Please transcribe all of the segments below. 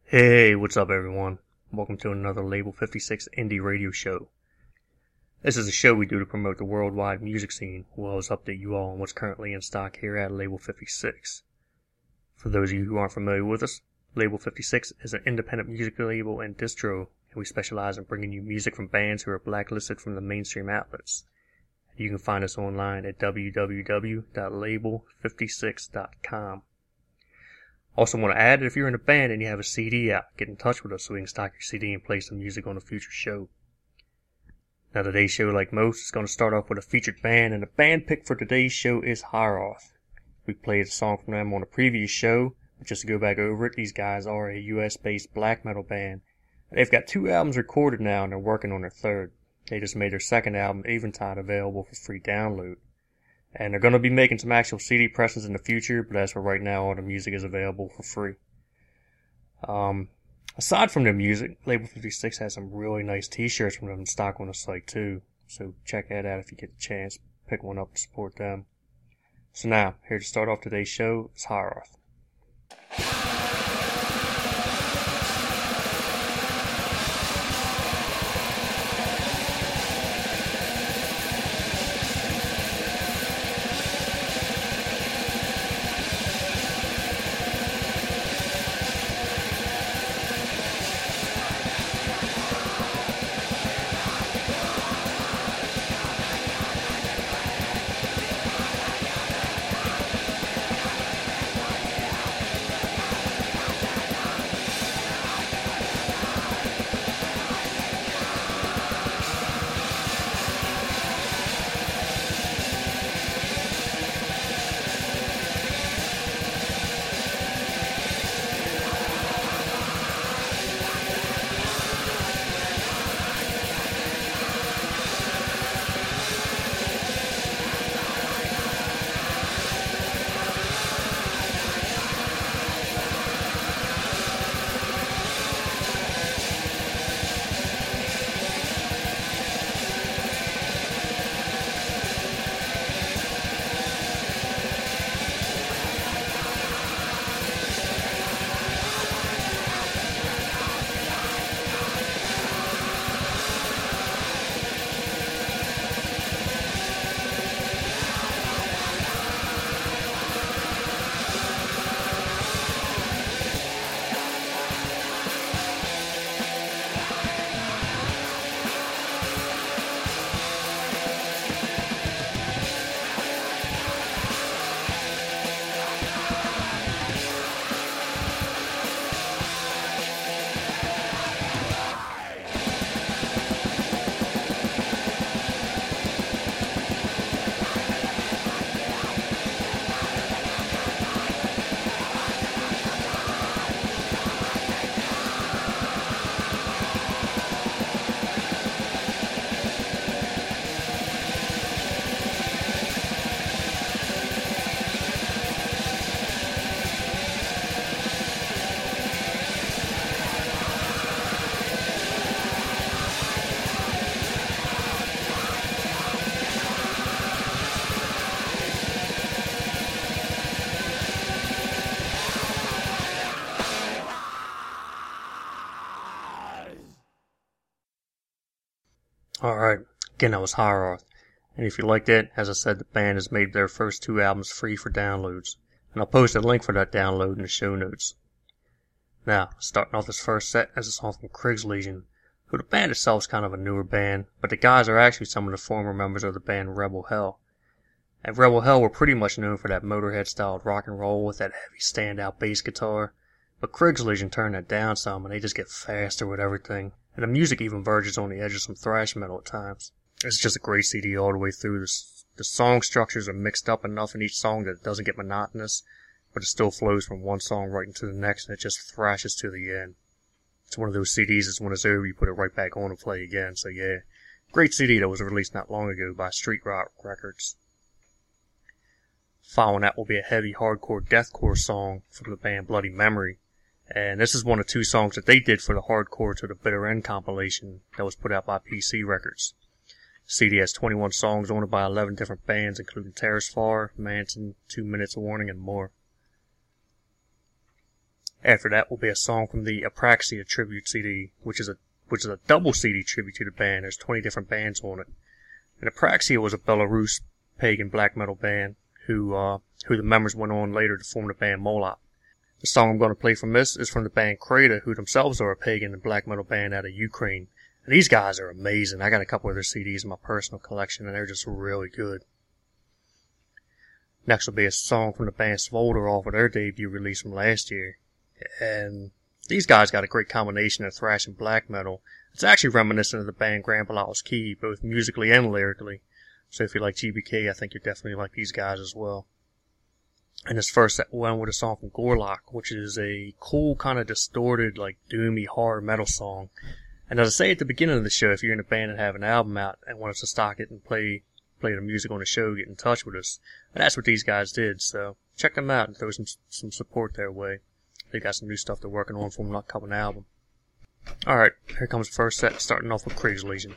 Hey, what's up everyone? Welcome to another Label 56 Indie Radio Show. This is a show we do to promote the worldwide music scene, as well as update you all on what's currently in stock here at Label 56. For those of you who aren't familiar with us, Label 56 is an independent music label and distro, and we specialize in bringing you music from bands who are blacklisted from the mainstream outlets. You can find us online at www.label56.com. Also want to add that if you're in a band and you have a CD out, get in touch with us so we can stock your CD and play some music on a future show. Now today's show, like most, is going to start off with a featured band, and the band pick for today's show is Hierarth. We played a song from them on a previous show, but just to go back over it, these guys are a US-based black metal band. They've got 2 albums recorded now and they're working on their third. They just made their second album, Eventide, available for free download. And they're going to be making some actual CD presses in the future, but as for right now, all the music is available for free. Aside from their music, Label 56 has some really nice t-shirts from them in stock on the site too. So check that out if you get the chance. Pick one up to support them. So now, here to start off today's show is Hierarth. Alright, again that was Hierarth. And if you liked it, as I said, the band has made their first 2 albums free for downloads. And I'll post a link for that download in the show notes. Now, starting off this first set is a song from Kriegslegion, who the band itself is kind of a newer band, but the guys are actually some of the former members of the band Rebel Hell. And Rebel Hell were pretty much known for that Motorhead-styled rock and roll with that heavy standout bass guitar, but Kriegslegion turned that down some and they just get faster with everything. And the music even verges on the edge of some thrash metal at times. It's just a great CD all the way through. The song structures are mixed up enough in each song that it doesn't get monotonous, but it still flows from one song right into the next and it just thrashes to the end. It's one of those CDs that when it's over you put it right back on and play again, so yeah. Great CD that was released not long ago by Street Rock Records. Following that will be a heavy hardcore deathcore song from the band Bloody Memory. And this is one of 2 songs that they did for the Hardcore to the Bitter End compilation that was put out by PC Records. The CD has 21 songs on it by 11 different bands, including Terrace Far, Manson, 2 Minutes of Warning, and more. After that will be a song from the Apraxia tribute CD, which is a double CD tribute to the band. There's 20 different bands on it. And Apraxia was a Belarus pagan black metal band who the members went on later to form the band Moloch. The song I'm going to play from this is from the band Kreda, who themselves are a pagan and black metal band out of Ukraine. And these guys are amazing. I got a couple of their CDs in my personal collection, and they're just really good. Next will be a song from the band Svolder off of their debut release from last year. And these guys got a great combination of thrash and black metal. It's actually reminiscent of the band Grand Balaos Key, both musically and lyrically. So if you like GBK, I think you definitely like these guys as well. And this first one with a song from Gorlock, which is a cool kind of distorted, like doomy horror metal song. And as I say at the beginning of the show, if you're in a band and have an album out and want us to stock it and play the music on the show, get in touch with us. And that's what these guys did, so check them out and throw some support their way. They got some new stuff they're working on for an upcoming album. Alright, here comes the first set, starting off with Kriegslegion.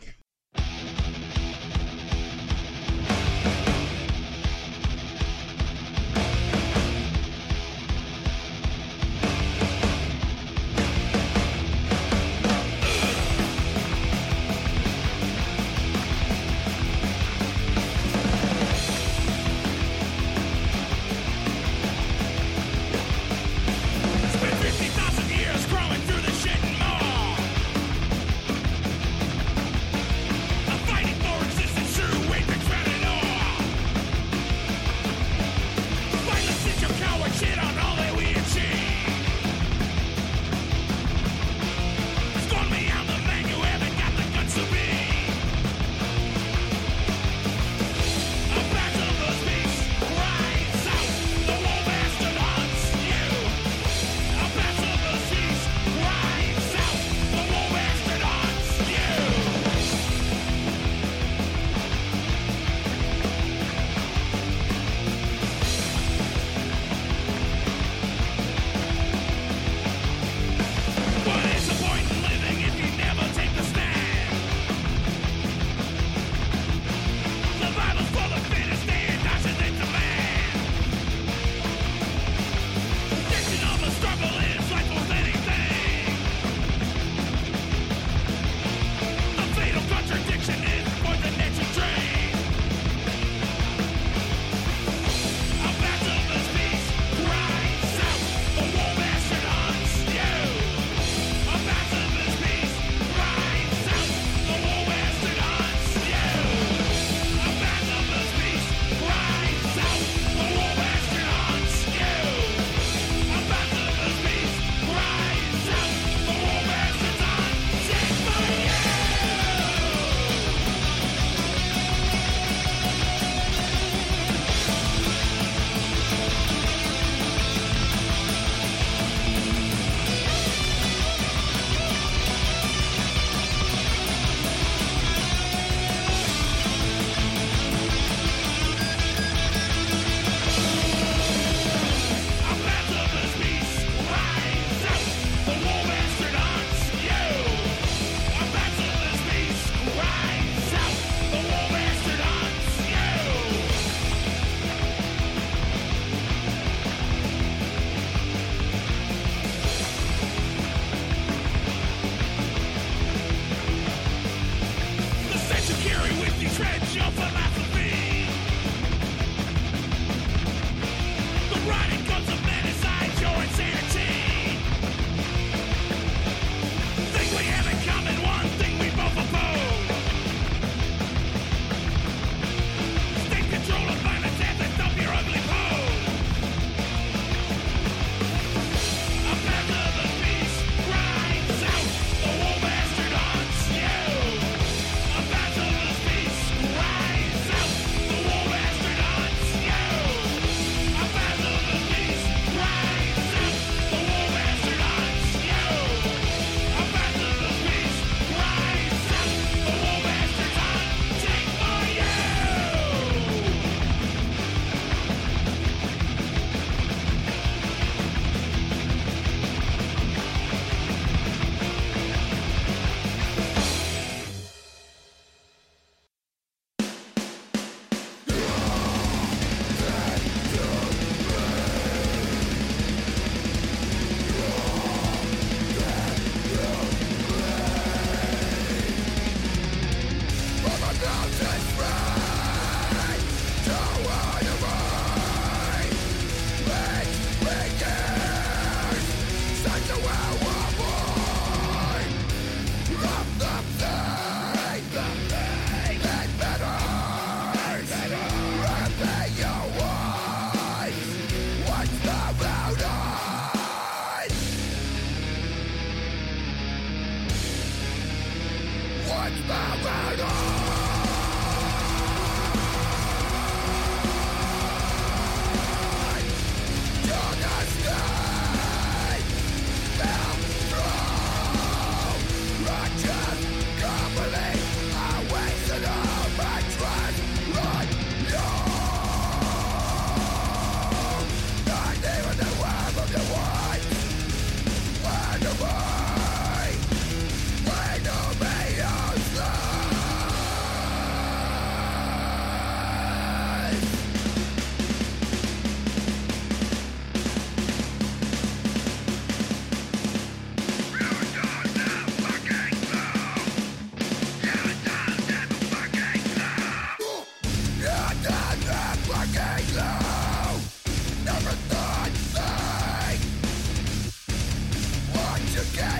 Never thought thing. What you get?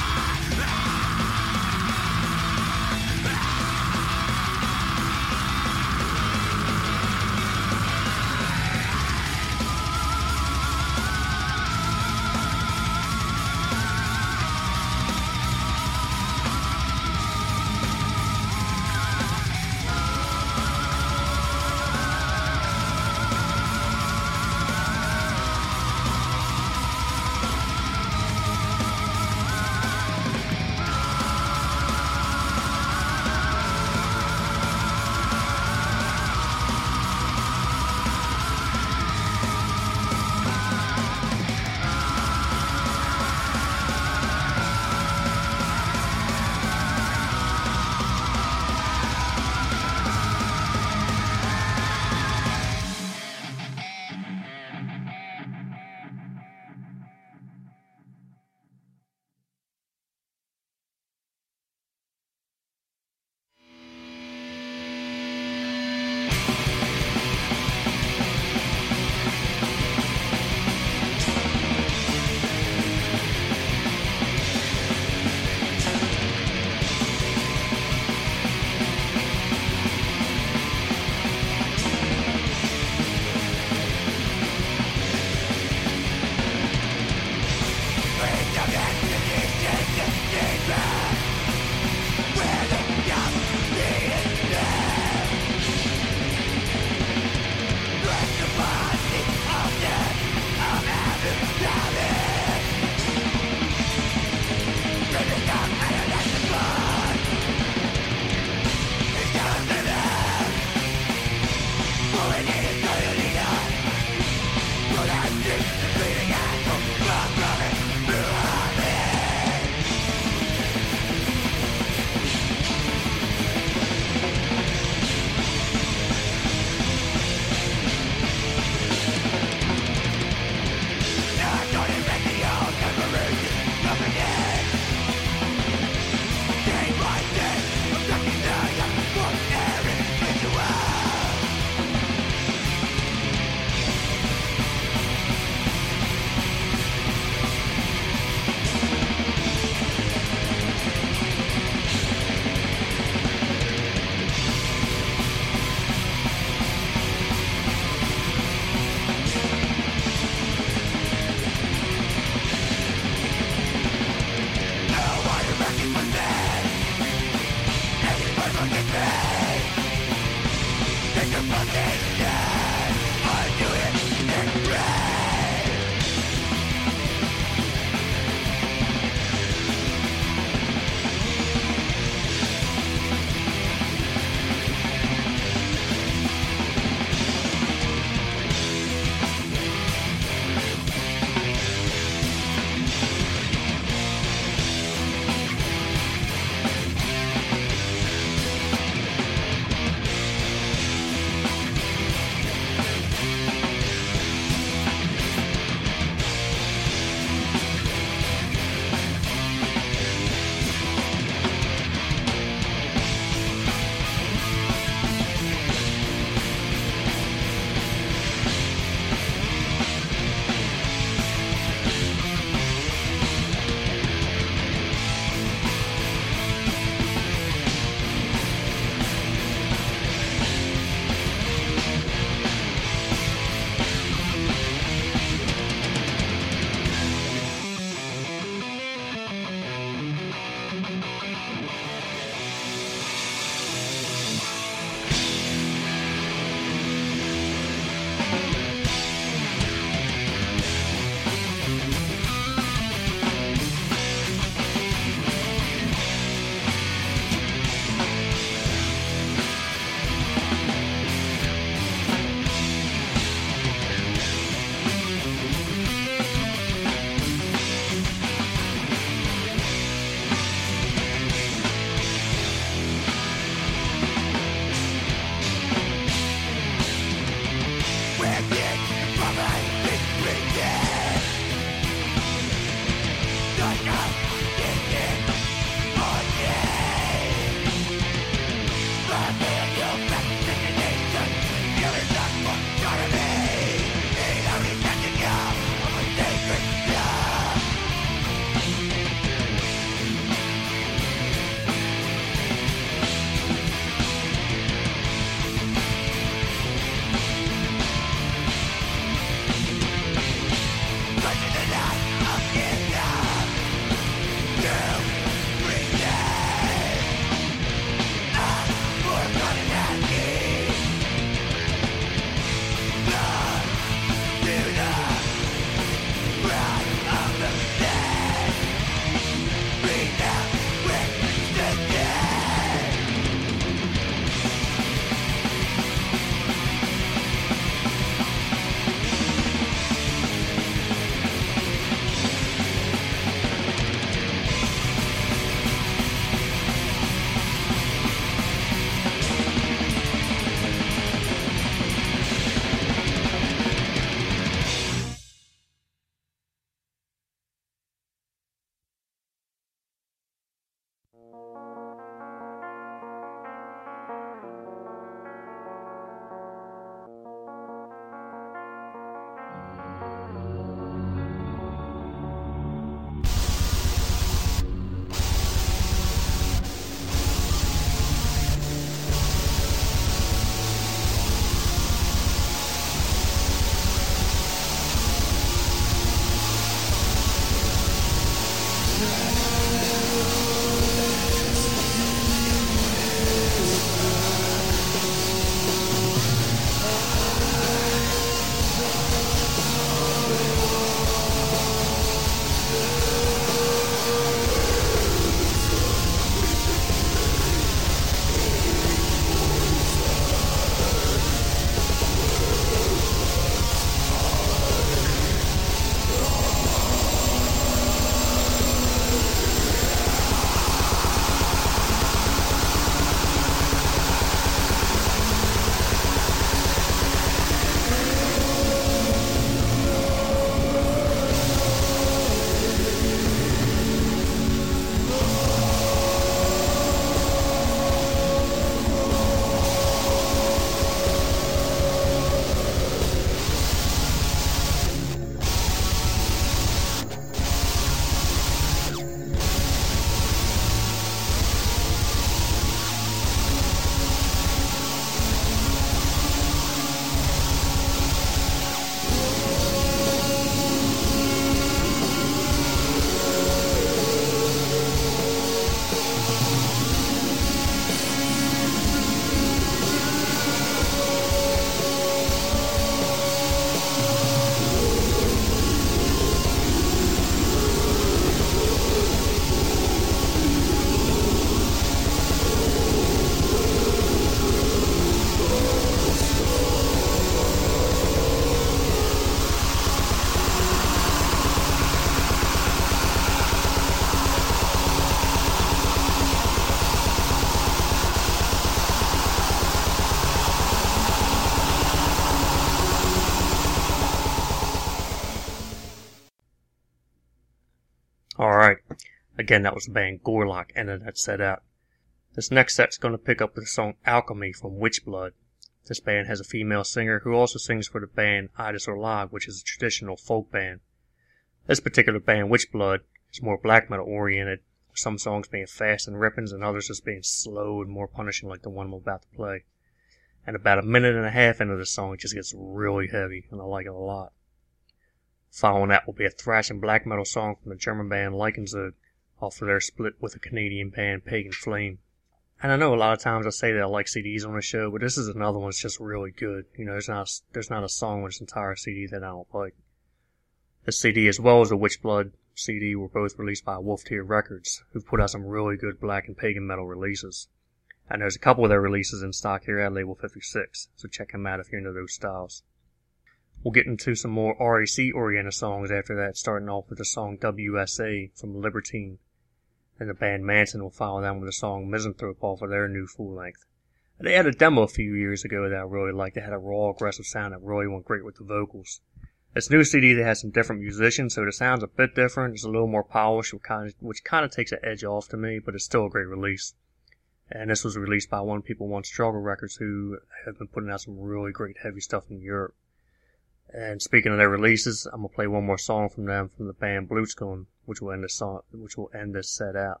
Again, that was the band Gorlock ending that set out. This next set's going to pick up with the song Alchemy from Witchblood. This band has a female singer who also sings for the band Idis Olag, which is a traditional folk band. This particular band, Witchblood, is more black metal oriented, with some songs being fast and ripping and others just being slow and more punishing like the one I'm about to play. And about a minute and a half into the song, it just gets really heavy, and I like it a lot. Following that will be a thrash and black metal song from the German band Leichenzug, off of their split with the Canadian band Pagan Flame. And I know a lot of times I say that I like CDs on the show, but this is another one that's just really good. You know, there's not a song on this entire CD that I don't like. The CD as well as the Witchblood CD were both released by Wolf Tear Records, who've put out some really good black and pagan metal releases. And there's a couple of their releases in stock here at Label 56, so check them out if you're into those styles. We'll get into some more RAC-oriented songs after that, starting off with the song WSA from Libertine. And the band Manson will follow them with the song Misanthrope off of their new full length. They had a demo a few years ago that I really liked. They had a raw, aggressive sound that really went great with the vocals. This new CD, they had some different musicians, so the sound's a bit different. It's a little more polished, which kind of takes an edge off to me, but it's still a great release. And this was released by One People One Struggle Records, who have been putting out some really great heavy stuff in Europe. And speaking of their releases, I'm gonna play one more song from them from the band Blutscorn, which will end this set out.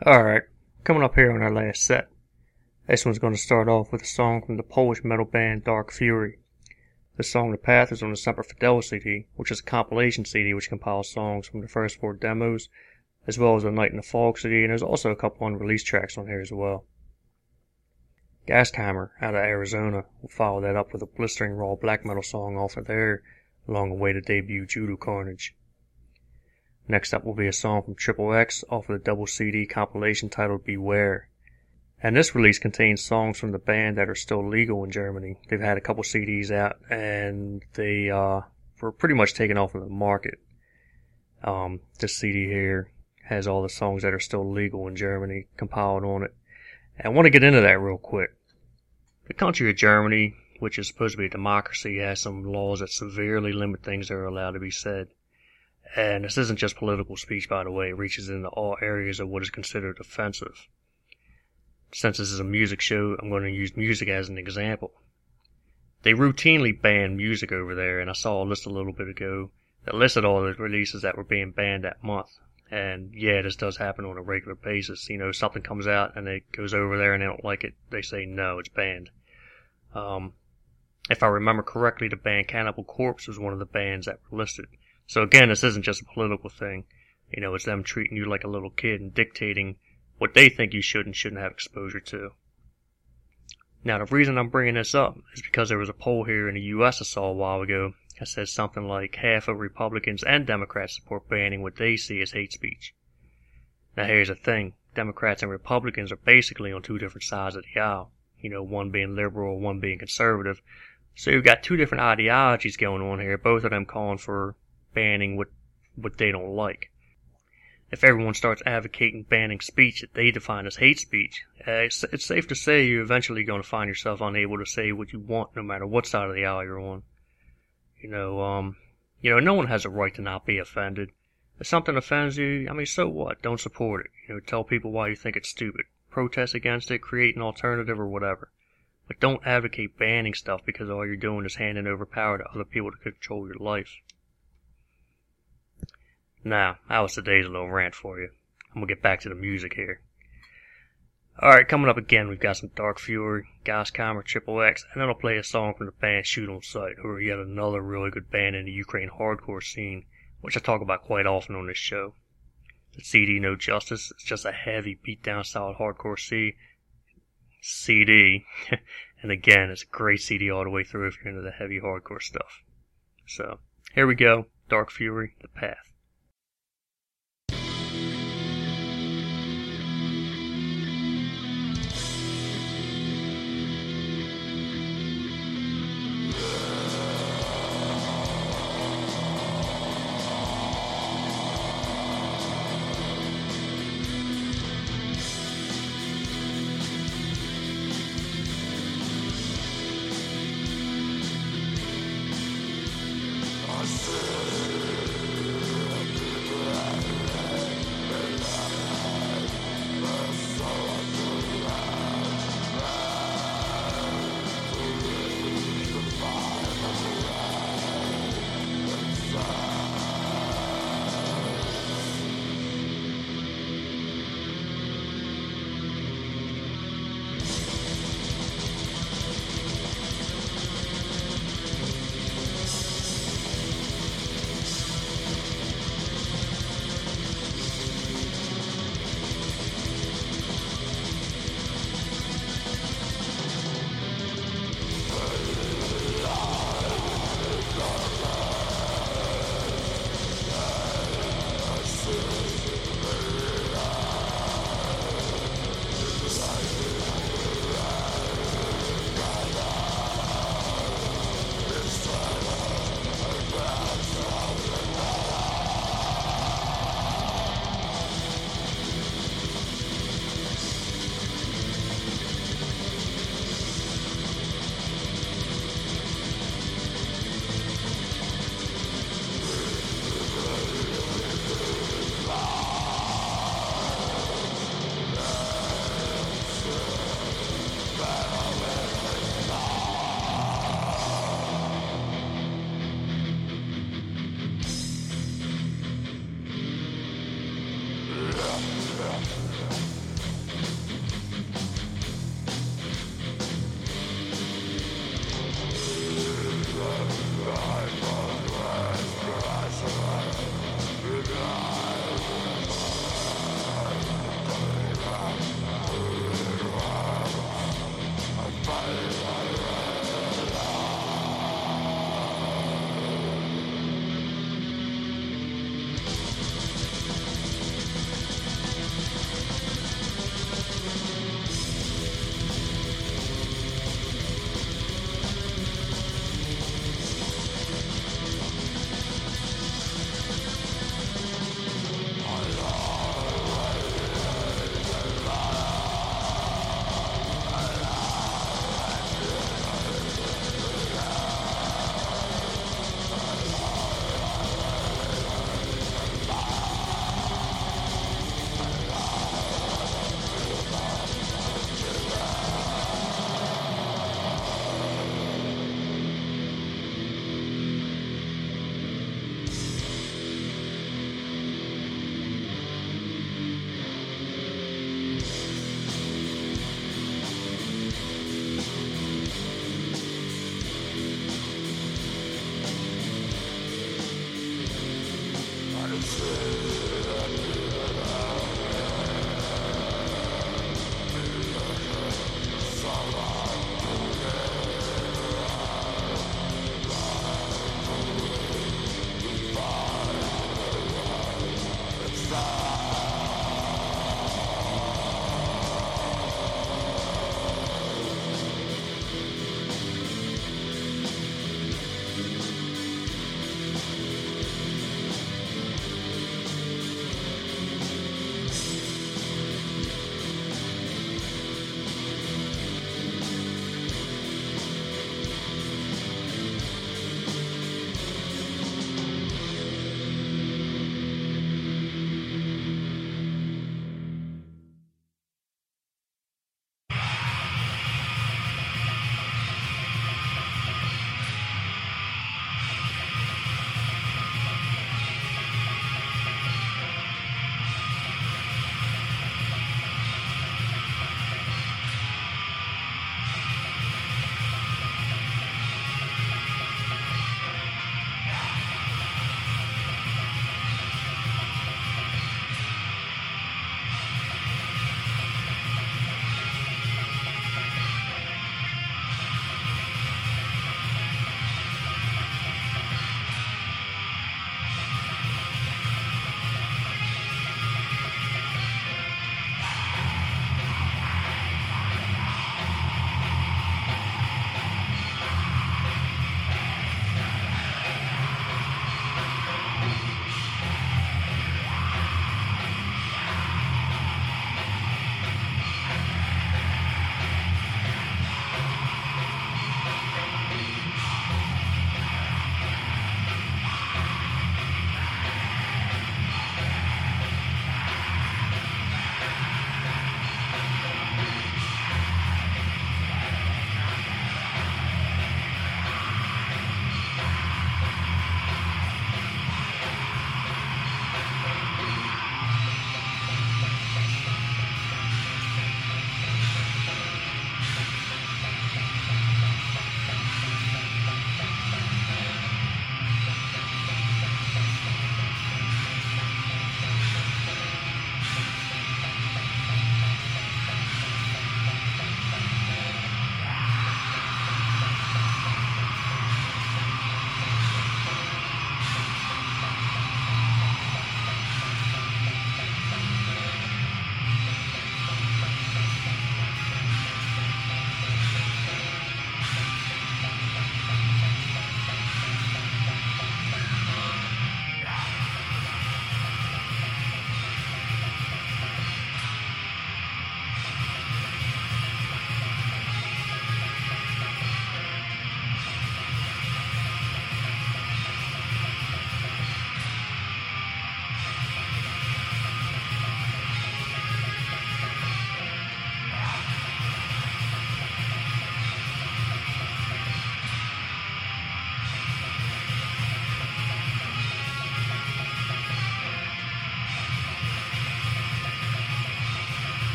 Alright, coming up here on our last set. This one's going to start off with a song from the Polish metal band Dark Fury. The song The Path is on the Semper Fidelis CD, which is a compilation CD which compiles songs from the first 4 demos, as well as the Night in the Fog CD, and there's also a couple unreleased tracks on here as well. Gashammer out of Arizona will follow that up with a blistering raw black metal song off of their long-awaited debut Judo Carnage. Next up will be a song from Triple X off of the double CD compilation titled Beware. And this release contains songs from the band that are still legal in Germany. They've had a couple CDs out and they were pretty much taken off of the market. This CD here has all the songs that are still legal in Germany compiled on it. And I want to get into that real quick. The country of Germany, which is supposed to be a democracy, has some laws that severely limit things that are allowed to be said. And this isn't just political speech, by the way. It reaches into all areas of what is considered offensive. Since this is a music show, I'm going to use music as an example. They routinely ban music over there, and I saw a list a little bit ago that listed all the releases that were being banned that month. And yeah, this does happen on a regular basis. You know, something comes out and it goes over there and they don't like it. They say, no, it's banned. If I remember correctly, the band Cannibal Corpse was one of the bands that were listed. So again, this isn't just a political thing. You know, it's them treating you like a little kid and dictating what they think you should and shouldn't have exposure to. Now, the reason I'm bringing this up is because there was a poll here in the U.S. I saw a while ago that says something like half of Republicans and Democrats support banning what they see as hate speech. Now, here's the thing. Democrats and Republicans are basically on two different sides of the aisle. You know, one being liberal, one being conservative. So you've got two different ideologies going on here, both of them calling for banning what they don't like. If everyone starts advocating banning speech that they define as hate speech, it's safe to say you're eventually going to find yourself unable to say what you want no matter what side of the aisle you're on. You know, no one has a right to not be offended. If something offends you, I mean, so what? Don't support it. You know, tell people why you think it's stupid. Protest against it, create an alternative or whatever. But don't advocate banning stuff because all you're doing is handing over power to other people to control your life. Now, that was today's little rant for you. I'm gonna get back to the music here. Alright, coming up again, we've got some Dark Fury, Gashammer, Triple X, and then I'll play a song from the band Shoot on Sight, who are yet another really good band in the Ukraine hardcore scene, which I talk about quite often on this show. The CD No Justice is just a heavy, beat-down solid hardcore CD, and again, it's a great CD all the way through if you're into the heavy hardcore stuff. So, here we go, Dark Fury, The Path.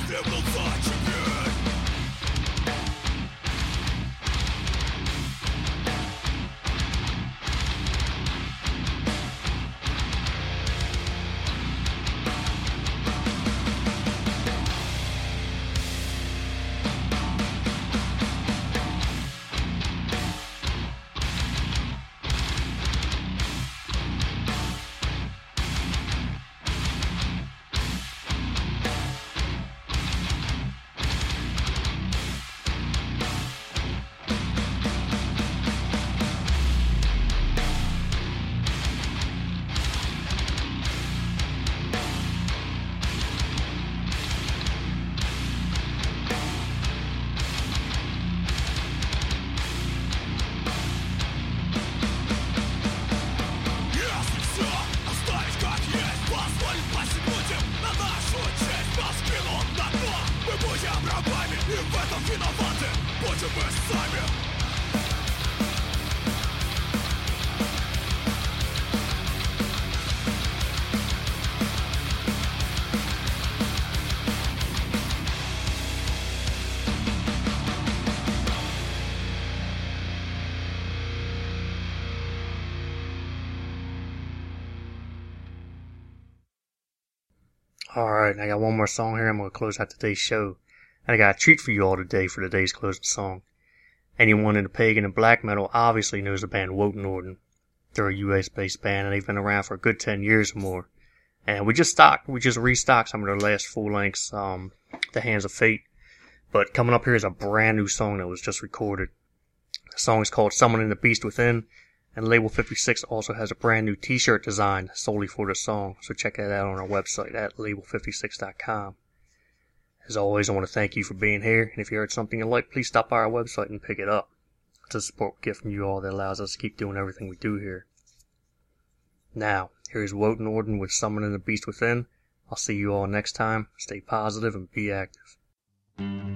Alright, I got one more song here. I'm going to close out today's show. And I got a treat for you all today for today's closing song. Anyone into pagan and black metal obviously knows the band Wotan Orden. They're a US-based band and they've been around for a good 10 years or more. And we just restocked some of their last full lengths, The Hands of Fate. But coming up here is a brand new song that was just recorded. The song is called Summoning the Beast Within. And Label 56 also has a brand new t-shirt designed solely for the song, so check that out on our website at label56.com. As always, I want to thank you for being here, and if you heard something you like, please stop by our website and pick it up. It's a support gift from you all that allows us to keep doing everything we do here. Now, here's Wotan Orden with Summoning the Beast Within. I'll see you all next time. Stay positive and be active.